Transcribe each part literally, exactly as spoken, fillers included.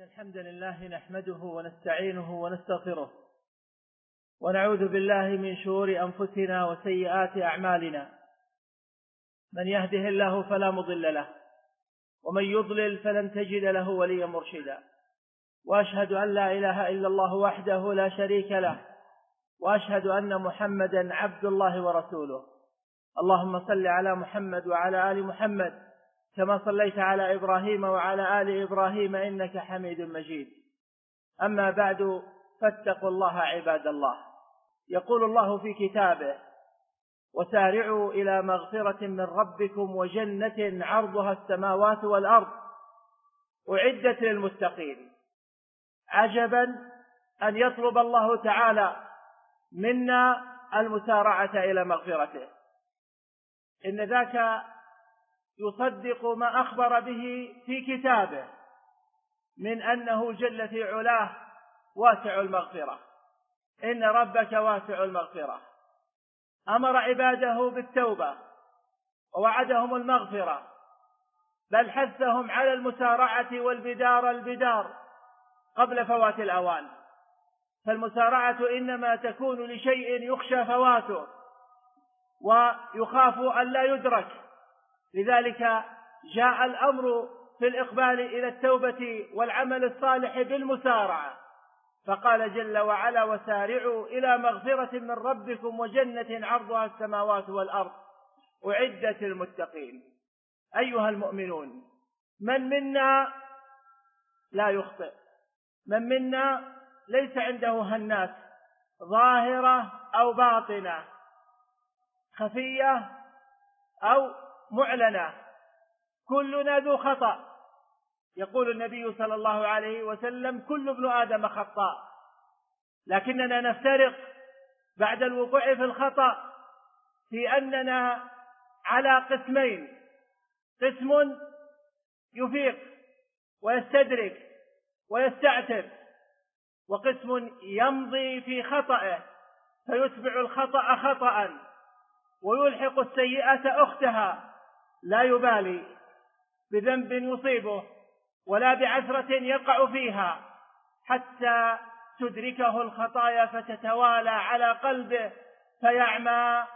الحمد لله نحمده ونستعينه ونستغفره ونعوذ بالله من شرور أنفسنا وسيئات أعمالنا. من يهده الله فلا مضل له ومن يضلل فلن تجد له وليا مرشدا. وأشهد أن لا إله إلا الله وحده لا شريك له وأشهد أن محمدا عبد الله ورسوله. اللهم صل على محمد وعلى آل محمد كما صليت على إبراهيم وعلى آل إبراهيم إنك حميد مجيد. أما بعد، فاتقوا الله عباد الله. يقول الله في كتابه: وسارعوا إلى مغفرة من ربكم وجنة عرضها السماوات والأرض أعدت للمتقين. عجبا أن يطلب الله تعالى منا المسارعة إلى مغفرته. إن ذاك يصدق ما أخبر به في كتابه من أنه جل في علاه واسع المغفرة. إن ربك واسع المغفرة. أمر عباده بالتوبة ووعدهم المغفرة، بل حثهم على المسارعة والبدار البدار قبل فوات الأوان. فالمسارعة إنما تكون لشيء يخشى فواته ويخاف أن لا يدرك، لذلك جاء الأمر في الإقبال إلى التوبة والعمل الصالح بالمسارعة، فقال جل وعلا: وسارعوا إلى مغفرة من ربكم وجنة عرضها السماوات والأرض أعدت للمتقين. أيها المؤمنون، من منا لا يخطئ؟ من منا ليس عنده هنات ظاهرة أو باطنة، خفية أو معلنة؟ كلنا ذو خطأ. يقول النبي صلى الله عليه وسلم: كل ابن آدم خطاء، لكننا نفترق بعد الوقوع في الخطأ في أننا على قسمين: قسم يفيق ويستدرك ويستعتب، وقسم يمضي في خطأه فيتبع الخطأ خطأ ويلحق السيئة أختها، لا يبالي بذنب يصيبه ولا بعثرة يقع فيها حتى تدركه الخطايا فتتوالى على قلبه فيعمى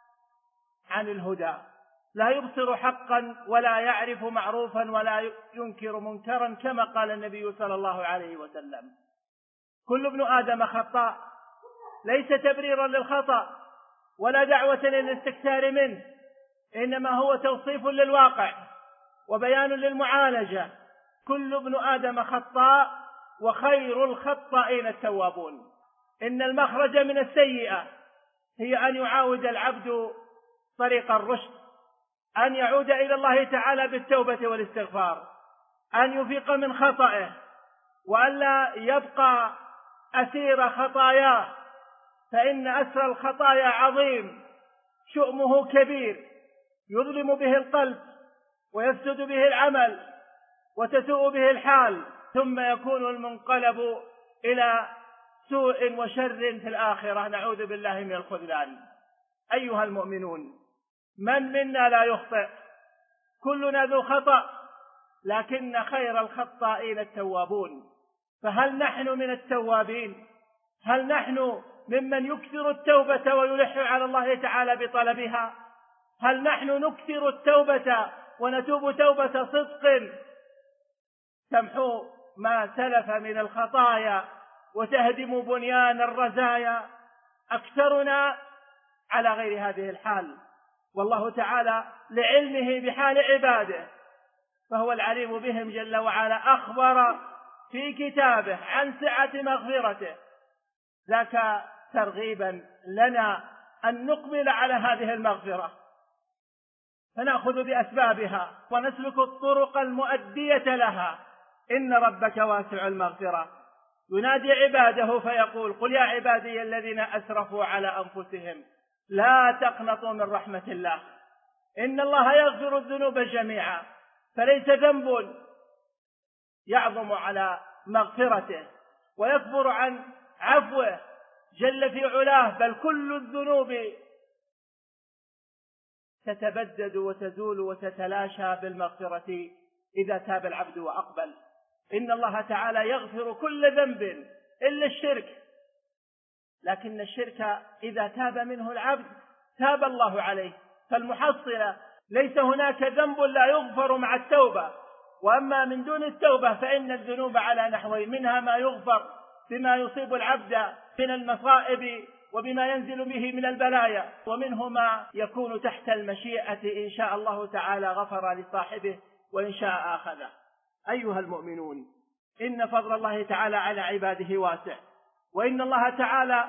عن الهدى، لا يبصر حقا ولا يعرف معروفا ولا ينكر منكرا، كما قال النبي صلى الله عليه وسلم: كل ابن آدم خطاء. ليس تبريرا للخطأ ولا دعوة للاستكثار منه، إنما هو توصيف للواقع وبيان للمعالجة. كل ابن آدم خطاء وخير الخطائين التوابون. إن المخرج من السيئة هي أن يعاود العبد طريق الرشد، أن يعود إلى الله تعالى بالتوبة والاستغفار، أن يفيق من خطئه وأن لا يبقى أسير خطاياه، فإن أسر الخطايا عظيم، شؤمه كبير، يظلم به القلب ويفسد به العمل وتسوء به الحال، ثم يكون المنقلب إلى سوء وشر في الآخرة، نعوذ بالله من الخذلان. أيها المؤمنون، من منا لا يخطئ؟ كلنا ذو خطأ، لكن خير الخطائين التوابون. فهل نحن من التوابين؟ هل نحن ممن يكثر التوبة ويلح على الله تعالى بطلبها؟ هل نحن نكثر التوبة ونتوب توبة صدق تمحو ما سلف من الخطايا وتهدم بنيان الرزايا؟ أكثرنا على غير هذه الحال، والله تعالى لعلمه بحال عباده فهو العليم بهم جل وعلا أخبر في كتابه عن سعة مغفرته، ذاك ترغيبا لنا أن نقبل على هذه المغفرة فنأخذ بأسبابها ونسلك الطرق المؤدية لها. إن ربك واسع المغفرة، ينادي عباده فيقول: قل يا عبادي الذين أسرفوا على أنفسهم لا تقنطوا من رحمة الله إن الله يغفر الذنوب جميعا. فليس ذنب يعظم على مغفرته ويكبر عن عفوه جل في علاه، بل كل الذنوب تتبدد وتزول وتتلاشى بالمغفرة إذا تاب العبد وأقبل. إن الله تعالى يغفر كل ذنب إلا الشرك، لكن الشرك إذا تاب منه العبد تاب الله عليه. فالمحصلة ليس هناك ذنب لا يغفر مع التوبة، وأما من دون التوبة فإن الذنوب على نحوين، منها ما يغفر بما يصيب العبد من المصائب وبما ينزل به من البلايا، ومنه ما يكون تحت المشيئة، إن شاء الله تعالى غفر لصاحبه وإن شاء أخذه. أيها المؤمنون، إن فضل الله تعالى على عباده واسع، وإن الله تعالى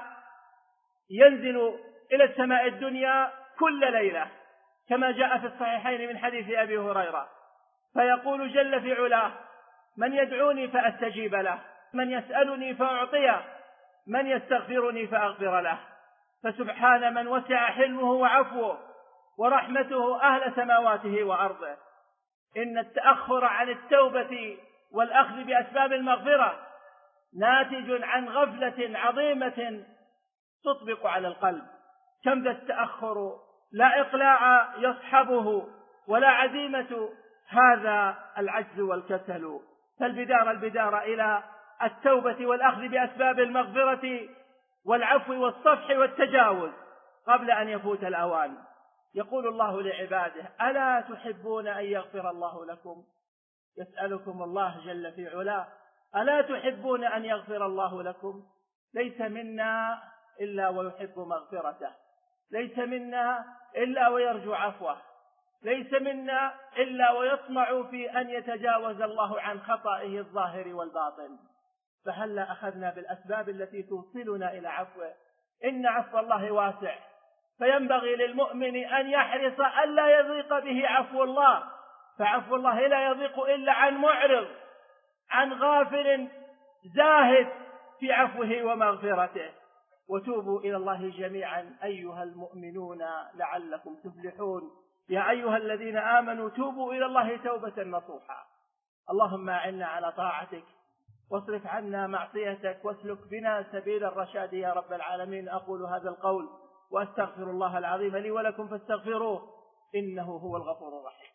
ينزل إلى السماء الدنيا كل ليلة كما جاء في الصحيحين من حديث أبي هريرة، فيقول جل في علاه: من يدعوني فأستجيب له، من يسألني فأعطيه، من يستغفرني فأغفر له. فسبحان من وسع حلمه وعفوه ورحمته أهل سماواته وأرضه. إن التأخر عن التوبة والأخذ بأسباب المغفرة ناتج عن غفلة عظيمة تطبق على القلب. كم ذا التأخر لا إقلاع يصحبه ولا عزيمة، هذا العجز والكسل. فالبدار البدار إلى التوبة والأخذ بأسباب المغفرة والعفو والصفح والتجاوز قبل أن يفوت الأوان. يقول الله لعباده: ألا تحبون أن يغفر الله لكم؟ يسألكم الله جل في علاه: ألا تحبون أن يغفر الله لكم؟ ليس منا إلا ويحب مغفرته، ليس منا إلا ويرجو عفوه، ليس منا إلا ويطمع في أن يتجاوز الله عن خطئه الظاهر والباطن. فهلا أخذنا بالأسباب التي توصلنا إلى عفوه؟ إن عفو الله واسع، فينبغي للمؤمن أن يحرص ألا يضيق به عفو الله، فعفو الله لا يضيق إلا عن معرض، عن غافل زاهد في عفوه ومغفرته. وتوبوا إلى الله جميعا أيها المؤمنون لعلكم تفلحون. يا أيها الذين آمنوا توبوا إلى الله توبة نصوحا. اللهم أعنا على طاعتك واصرف عنا معصيتك واسلك بنا سبيل الرشاد يا رب العالمين. أقول هذا القول وأستغفر الله العظيم لي ولكم فاستغفروه إنه هو الغفور الرحيم.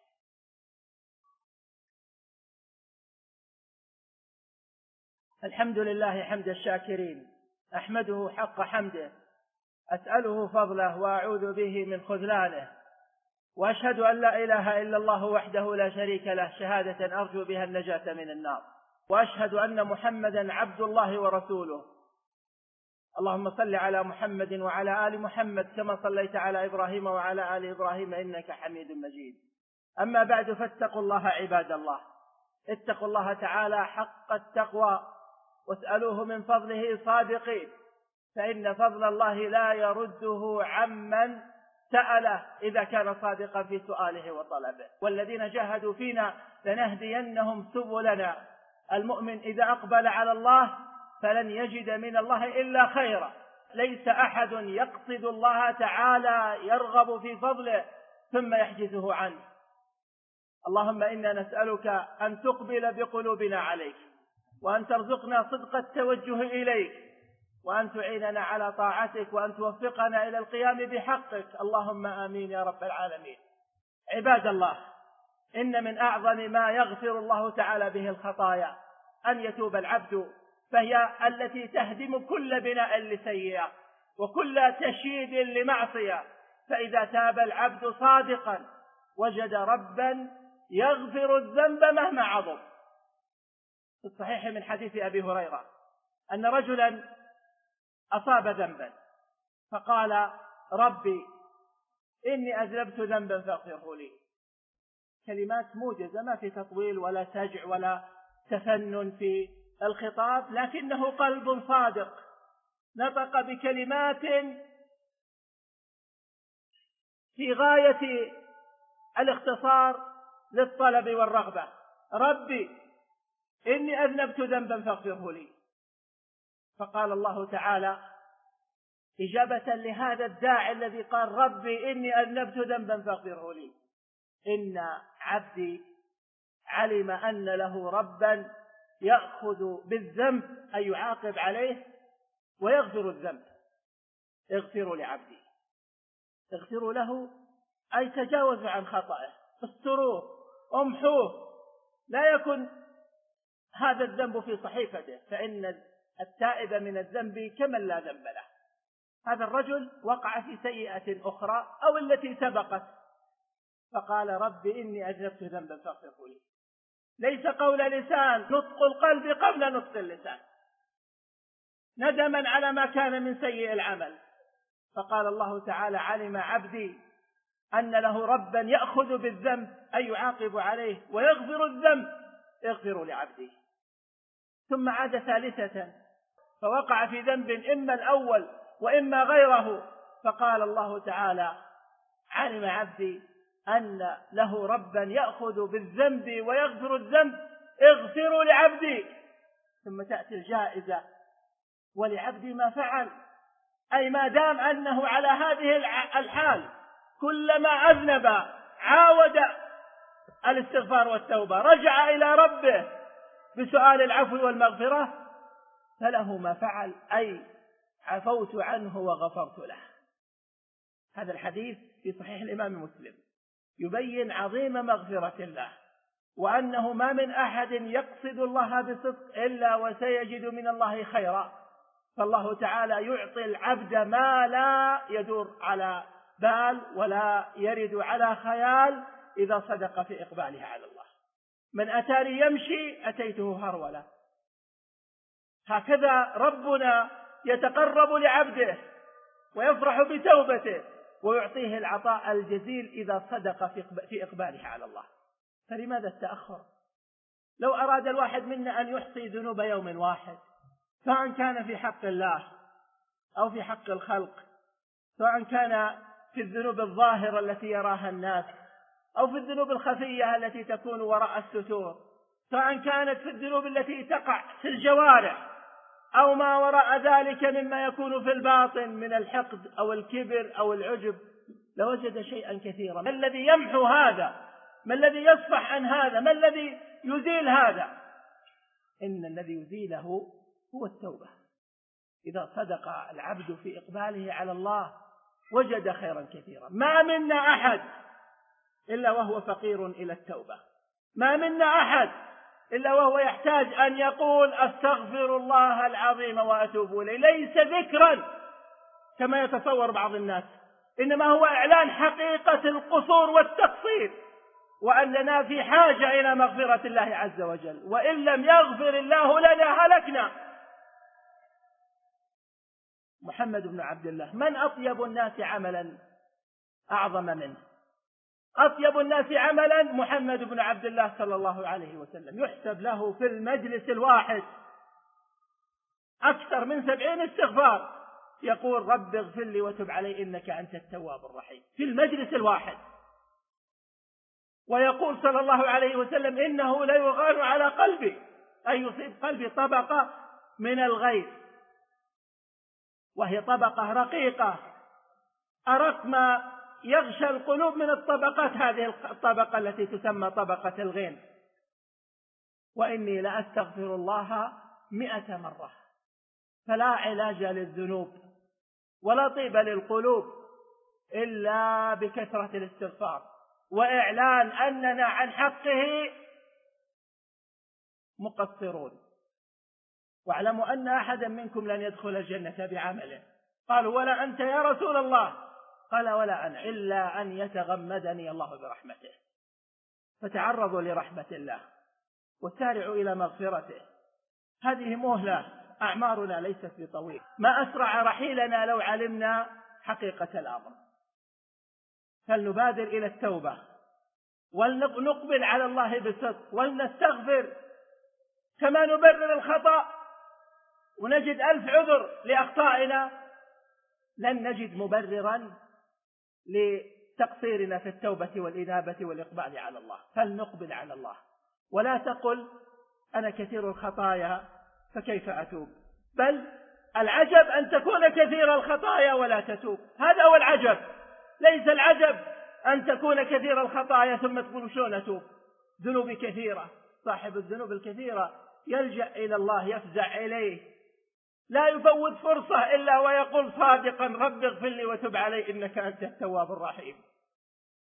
الحمد لله حمد الشاكرين، أحمده حق حمده، أسأله فضله وأعوذ به من خذلانه، وأشهد أن لا إله إلا الله وحده لا شريك له شهادة أرجو بها النجاة من النار، وأشهد أن محمدا عبد الله ورسوله. اللهم صل على محمد وعلى آل محمد كما صليت على إبراهيم وعلى آل إبراهيم إنك حميد مجيد. أما بعد، فاتقوا الله عباد الله، اتقوا الله تعالى حق التقوى واسألوه من فضله صادقين، فإن فضل الله لا يرده عمن سأله إذا كان صادقا في سؤاله وطلبه. والذين جاهدوا فينا لنهدينهم سبلنا. المؤمن إذا أقبل على الله فلن يجد من الله إلا خيرا. ليس أحد يقصد الله تعالى يرغب في فضله ثم يحجزه عنه. اللهم إنا نسألك أن تقبل بقلوبنا عليك، وأن ترزقنا صدق التوجه إليك، وأن تعيننا على طاعتك، وأن توفقنا إلى القيام بحقك. اللهم آمين يا رب العالمين. عباد الله، إن من أعظم ما يغفر الله تعالى به الخطايا أن يتوب العبد، فهي التي تهدم كل بناء لسيئة وكل تشييد لمعصية. فإذا تاب العبد صادقا وجد ربا يغفر الذنب مهما عظم. في الصحيح من حديث أبي هريرة أن رجلا أصاب ذنبا فقال: ربي إني أذنبت ذنبا فاغفره لي. كلمات موجزة، ما في تطويل ولا سجع ولا تفنن في الخطاب، لكنه قلب صادق نطق بكلمات في غاية الاختصار للطلب والرغبة: ربي إني أذنبت ذنبا فاغفره لي. فقال الله تعالى إجابة لهذا الداعي الذي قال: ربي إني أذنبت ذنبا فاغفره لي: إن عبدي علم أن له ربا يأخذ بالذنب أي يعاقب عليه ويغفر الذنب. اغفروا لعبدي، اغفروا له أي تجاوزوا عن خطأه، استروه، امحوه. لا يكن هذا الذنب في صحيفته، فإن التائب من الذنب كمن لا ذنب له. هذا الرجل وقع في سيئة أخرى أو التي سبقت، فقال رب إني أذنبت ذنبا فاغفره لي. ليس قول لسان، نطق القلب قبل نطق اللسان، ندما على ما كان من سيء العمل. فقال الله تعالى علم عبدي أن له ربا يأخذ بالذنب أي يعاقب عليه ويغفر الذنب، اغفروا لعبدي. ثم عاد ثالثة فوقع في ذنب إما الأول وإما غيره، فقال الله تعالى علم عبدي أن له ربا يأخذ بالذنب ويغفر الذنب، اغفروا لعبدي. ثم تأتي الجائزة ولعبدي ما فعل، أي ما دام أنه على هذه الحال كلما أذنب عاود الاستغفار والتوبة، رجع إلى ربه بسؤال العفو والمغفرة، فله ما فعل، أي عفوت عنه وغفرت له. هذا الحديث في صحيح الإمام مسلم يبين عظيم مغفرة الله، وأنه ما من أحد يقصد الله بصدق إلا وسيجد من الله خيرا. فالله تعالى يعطي العبد ما لا يدور على بال ولا يرد على خيال إذا صدق في إقباله على الله. من أتاني يمشي أتيته هرولا. هكذا ربنا يتقرب لعبده ويفرح بتوبته ويعطيه العطاء الجزيل إذا صدق في إقباله على الله. فلماذا التأخر؟ لو أراد الواحد منا أن يحصي ذنوب يوم واحد، سواء كان في حق الله أو في حق الخلق، سواء كان في الذنوب الظاهرة التي يراها الناس أو في الذنوب الخفية التي تكون وراء الستور، سواء كانت في الذنوب التي تقع في الجوارح أو ما وراء ذلك مما يكون في الباطن من الحقد أو الكبر أو العجب، لوجد شيئا كثيرا. ما الذي يمحو هذا؟ ما الذي يصفح عن هذا؟ ما الذي يزيل هذا؟ إن الذي يزيله هو التوبة. إذا صدق العبد في إقباله على الله وجد خيرا كثيرا. ما منا أحد إلا وهو فقير إلى التوبة، ما منا أحد إلا وهو يحتاج أن يقول أستغفر الله العظيم وأتوب إليه، ليس ذكرا كما يتصور بعض الناس، إنما هو إعلان حقيقة القصور والتقصير، وأننا في حاجة إلى مغفرة الله عز وجل، وإن لم يغفر الله لنا هلكنا. محمد بن عبد الله من أطيب الناس عملا أعظم منه؟ أطيب الناس عملا محمد بن عبد الله صلى الله عليه وسلم، يحسب له في المجلس الواحد أكثر من سبعين استغفار، يقول رب اغفر لي وتب علي إنك أنت التواب الرحيم، في المجلس الواحد. ويقول صلى الله عليه وسلم إنه لا يغار على قلبي، أي يصيب قلبي طبقة من الغيظ، وهي طبقة رقيقة أرق ما يغشى القلوب من الطبقات، هذه الطبقة التي تسمى طبقة الغين. وإني لأستغفر الله مئة مرة. فلا علاج للذنوب ولا طيب للقلوب إلا بكثرة الاستغفار وإعلان أننا عن حقه مقصرون. واعلموا أن أحدا منكم لن يدخل الجنة بعمله. قالوا ولا أنت يا رسول الله؟ قال ولا أنا إلا أن يتغمدني الله برحمته. فتعرضوا لرحمة الله وسارعوا إلى مغفرته. هذه مهلة، أعمارنا ليست بطويل، ما أسرع رحيلنا لو علمنا حقيقة الأمر. فلنبادر إلى التوبة ولنقبل على الله بصدق ولنستغفر كما نبرر الخطأ ونجد ألف عذر لأخطائنا، لن نجد مبررا لتقصيرنا في التوبة والإنابة والإقبال على الله. فلنقبل على الله، ولا تقل أنا كثير الخطايا فكيف أتوب، بل العجب أن تكون كثير الخطايا ولا تتوب، هذا هو العجب. ليس العجب أن تكون كثير الخطايا ثم تقول شلون أتوب، ذنوبي كثيرة. صاحب الذنوب الكثيرة يلجأ إلى الله، يفزع إليه، لا يفوت فرصة إلا ويقول صادقا رب اغفر لي وتب علي إنك أنت التواب الرحيم.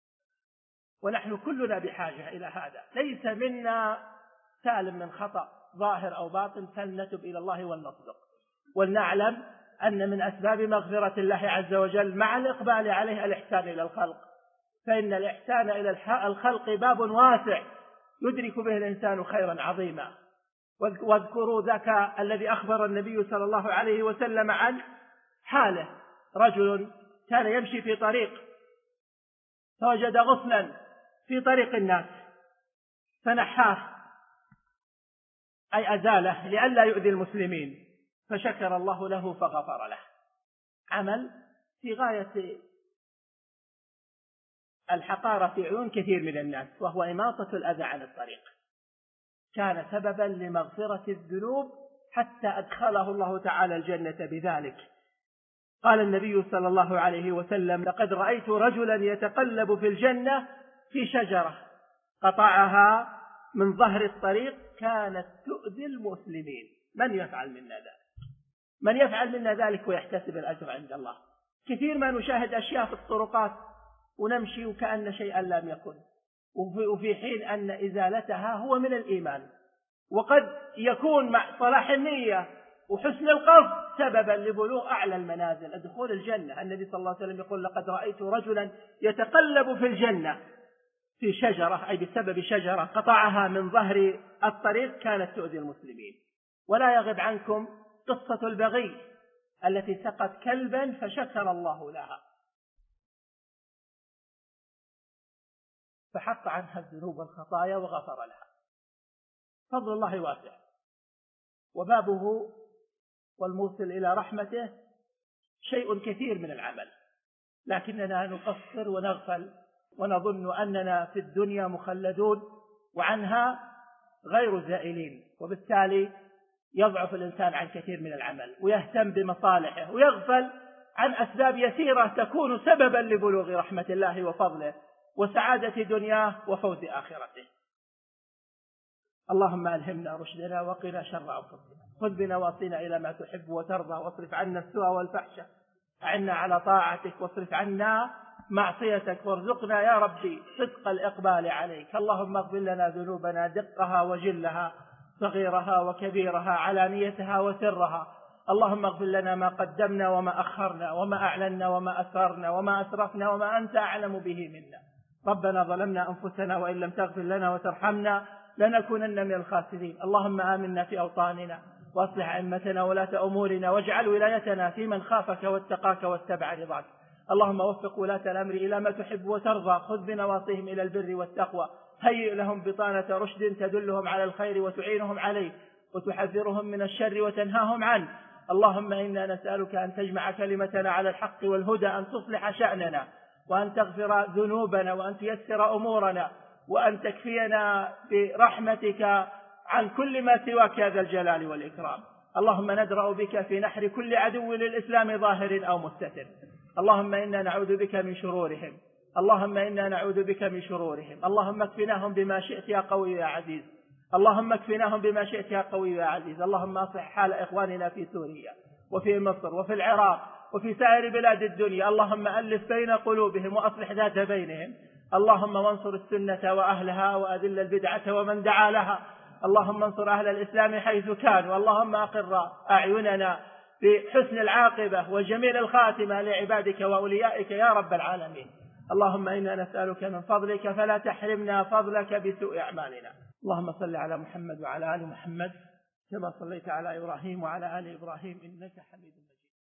ونحن كلنا بحاجة إلى هذا، ليس منا سالم من خطأ، ظاهر أو باطن فلنتب إلى الله ولنصدق، ولنعلم أن من أسباب مغفرة الله عز وجل مع الإقبال عليه الإحسان إلى الخلق، فإن الإحسان إلى الخلق باب واسع يدرك به الإنسان خيرا عظيما. واذكروا ذاك الذي أخبر النبي صلى الله عليه وسلم عن حاله، رجل كان يمشي في طريق فوجد غصنا في طريق الناس فنحاه أي أزاله لئلا يؤذي المسلمين، فشكر الله له فغفر له. عمل في غاية الحقارة في عيون كثير من الناس، وهو إماطة الأذى عن الطريق، كان سببا لمغفرة الذنوب حتى أدخله الله تعالى الجنة بذلك. قال النبي صلى الله عليه وسلم: لقد رأيت رجلا يتقلب في الجنة في شجرة قطعها من ظهر الطريق كانت تؤذي المسلمين. من يفعل منا ذلك؟ من يفعل منا ذلك ويحتسب الأجر عند الله؟ كثير ما نشاهد أشياء في الطرقات ونمشي وكأن شيئا لم يكن، وفي حين أن إزالتها هو من الإيمان، وقد يكون مع صلاح النية وحسن القصد سببا لبلوغ أعلى المنازل، دخول الجنة. النبي صلى الله عليه وسلم يقول: لقد رأيت رجلا يتقلب في الجنة في شجرة، أي بسبب شجرة قطعها من ظهر الطريق كانت تؤذي المسلمين. ولا يغب عنكم قصة البغي التي سقت كلبا فشكر الله لها فحط عنها الذنوب والخطايا وغفر لها. فضل الله واسع، وبابه والموصل إلى رحمته شيء كثير من العمل، لكننا نقصر ونغفل ونظن أننا في الدنيا مخلدون وعنها غير زائلين، وبالتالي يضعف الإنسان عن كثير من العمل ويهتم بمصالحه ويغفل عن أسباب يسيرة تكون سببا لبلوغ رحمة الله وفضله وسعادة دنياه وفوز آخرته. اللهم ألهمنا رشدنا وقنا شر أنفسنا، خذ بنواصينا إلى ما تحب وترضى، واصرف عنا السوء والفحش، أعنا على طاعتك واصرف عنا معصيتك، وارزقنا يا ربي صدق الإقبال عليك. اللهم اغفر لنا ذنوبنا دقها وجلها، صغيرها وكبيرها، علانيتها وسرها. اللهم اغفر لنا ما قدمنا وما أخرنا وما أعلنا وما أسررنا وما أسرفنا وما أنت أعلم به منا. ربنا ظلمنا أنفسنا وإن لم تغفر لنا وترحمنا لنكونن من الخاسرين. اللهم آمنا في أوطاننا وأصلح أئمتنا ولاة أمورنا، واجعل ولايتنا في من خافك واتقاك واتبع رضاك. اللهم وفق ولاة الأمر إلى ما تحب وترضى، خذ بنواصيهم إلى البر والتقوى، هيئ لهم بطانة رشد تدلهم على الخير وتعينهم عليه وتحذرهم من الشر وتنهاهم عنه. اللهم إنا نسألك أن تجمع كلمتنا على الحق والهدى، أن تصلح شأننا، وأن تغفر ذنوبنا، وأن تيسر أمورنا، وأن تكفينا برحمتك عن كل ما سواك يا ذا الجلال والإكرام. اللهم ندرأ بك في نحر كل عدو للإسلام ظاهر أو مستتر. اللهم إنا نعوذ بك من شرورهم، اللهم إنا نعوذ بك من شرورهم. اللهم اكفناهم بما شئت يا قوي يا عزيز، اللهم اكفناهم بما شئت يا قوي يا عزيز. اللهم أصلح حال إخواننا في سوريا وفي مصر وفي العراق وفي سائر بلاد الدنيا. اللهم ألف بين قلوبهم وأصلح ذات بينهم. اللهم وانصر السنة وأهلها وأذل البدعة ومن دعا لها. اللهم انصر أهل الإسلام حيث كانوا. اللهم أقر أعيننا بحسن العاقبة وجميل الخاتمة لعبادك وأوليائك يا رب العالمين. اللهم إنا نسألك من فضلك فلا تحرمنا فضلك بسوء أعمالنا. اللهم صل على محمد وعلى آل محمد كما صليت على إبراهيم وعلى آل إبراهيم إنك حميد مجيد.